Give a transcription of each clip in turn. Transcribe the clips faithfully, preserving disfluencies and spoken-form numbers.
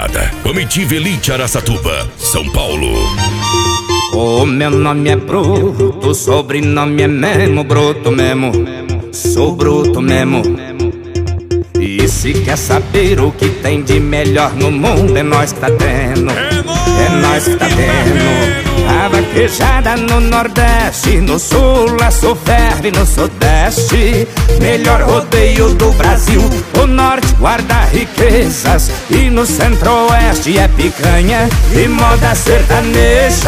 Estrada. Comitiva Elite Araçatuba, São Paulo. O meu nome é Bruto, sobrenome é Memo, bruto mesmo, sou bruto mesmo. E se quer saber o que tem de melhor no mundo, é nós que tá tendo, é nós que tá tendo. A vaquejada no Nordeste, no Sul a ferve, no Sudeste. Melhor rodeio do Brasil, o Norte guarda riquezas e no Centro-Oeste é picanha e moda sertaneja.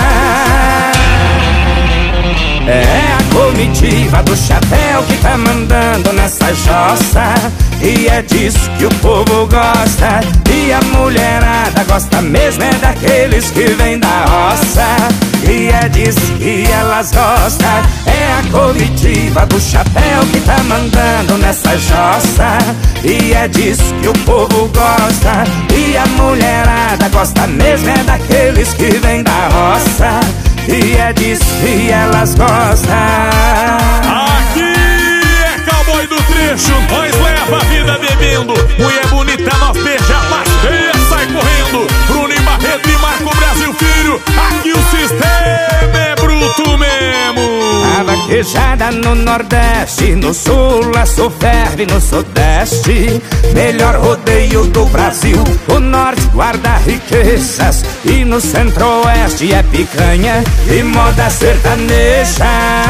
É a comitiva do chapéu que tá mandando nessa jossa, e é disso que o povo gosta. E a mulherada gosta mesmo é daqueles que vêm da roça, e é disso que elas gostam. É a comitiva do chapéu que tá mandando nessa jossa, e é disso que o povo gosta. E a mulherada gosta mesmo é daqueles que vêm da roça, e é disso que elas gostam. Aqui é cowboy do trecho, nós leva a vida bebendo. Mulher bonita nós beija, mas feia sai correndo. Bruno e Barreto e Marco Brasil Filho, aqui o sistema é bruto mesmo. A vaquejada no Nordeste, no Sul a ferve, no Sudeste. Melhor rodeio do Brasil, o Norte guarda riquezas e no Centro-Oeste é picanha e moda sertaneja.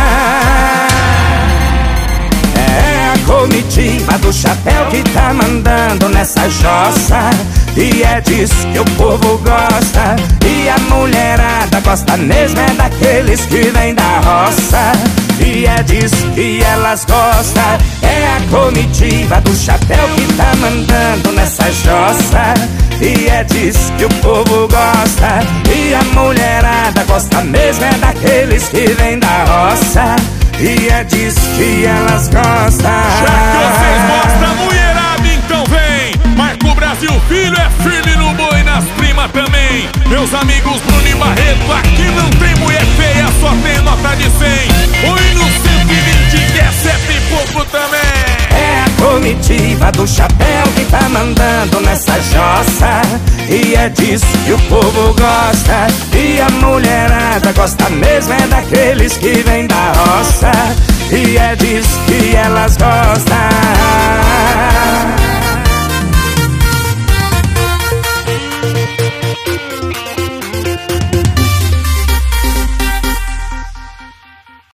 É a comitiva do chapéu que tá mandando nessa jossa, e é disso que o povo gosta. E a mulherada gosta mesmo é daqueles que vêm da roça, e é disso que elas gostam. É a comitiva do chapéu que tá mandando nessa jossa, e é disso que o povo gosta. E a mulherada gosta mesmo é daqueles que vêm da roça, e é disso que elas gostam. Já que vocês gostam, mulherada, então vem. Marco Brasil Filho é firme no boi, nas primas também. Meus amigos Bruno e Barreto, aqui não tem mulher feia, só tem nota de cem. Oi no cento e vinte que é sete e pouco também. É a comitiva do chapéu que tá mandando nessa jossa, e é disso que o povo gosta. E a mulherada gosta mesmo é daqueles que vêm da roça, e é disso que elas gostam.